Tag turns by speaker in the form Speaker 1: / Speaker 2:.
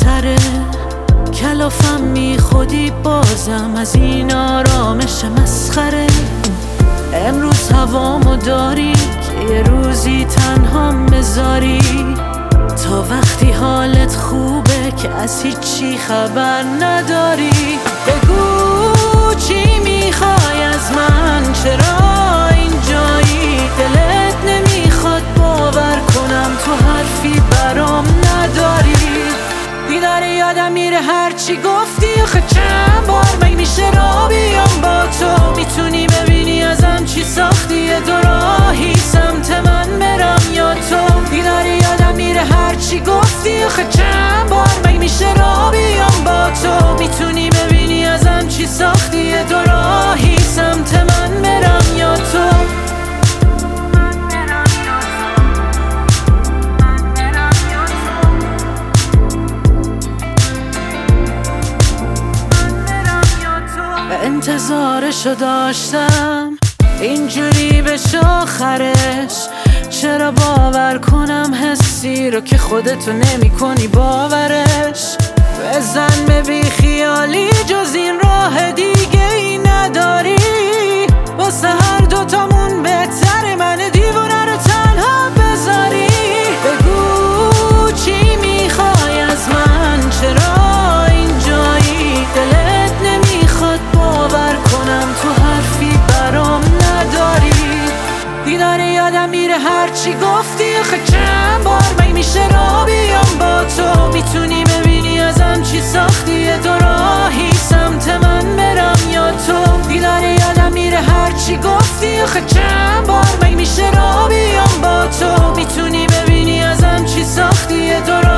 Speaker 1: آخره کلافم می خودی بازم از این آرامش مسخره. امروز هوامو داری که یه روزی تنها بذاری، تا وقتی حالت خوبه که از هیچی خبر نداری. بگو چی میخوای از من، چرا اینجایی؟ دلت نمیخواد باور کنم تو حرفی برام نداری. بیدار یادم میره هرچی گفتی، آخه چند بار مگه میشه را بیام با تو؟ میتونی ببینی ازم چی ساختی، یه دو راهی سمت من برم یا تو؟ بیدار یادم میره هرچی گفتی، آخه چند بار مگه میشه را بیام با تو؟ میتونی ببینی ازم چی ساختی، یه دو راهی سمت من برم یا تو؟ انتظارشو داشتم اینجوری بشه آخرش، چرا باور کنم حسی رو که خودتو نمی کنی باورش؟ بزن به بی خیالی جز این راه دیگه ای نداری، واسه هر دوتامون بهتره من دیوونه رو تنها بذاری. بگو چی میخوای از من، چرا اینجایی؟ دلت نمیخواد باور کنم تو حرفی برام نداری. بیدار یادم میره هرچی گفتی، آخه چند بار مگه میشه را بیام با تو؟ میتونی ببینی ازم چی ساختی، یه دو راهی سمت من برم یا تو؟ بیدار یادم میره هرچی گفتی، آخه چند بار مگه میشه را بیام با تو؟ میتونی ببینی ازم چی ساختی، یه دو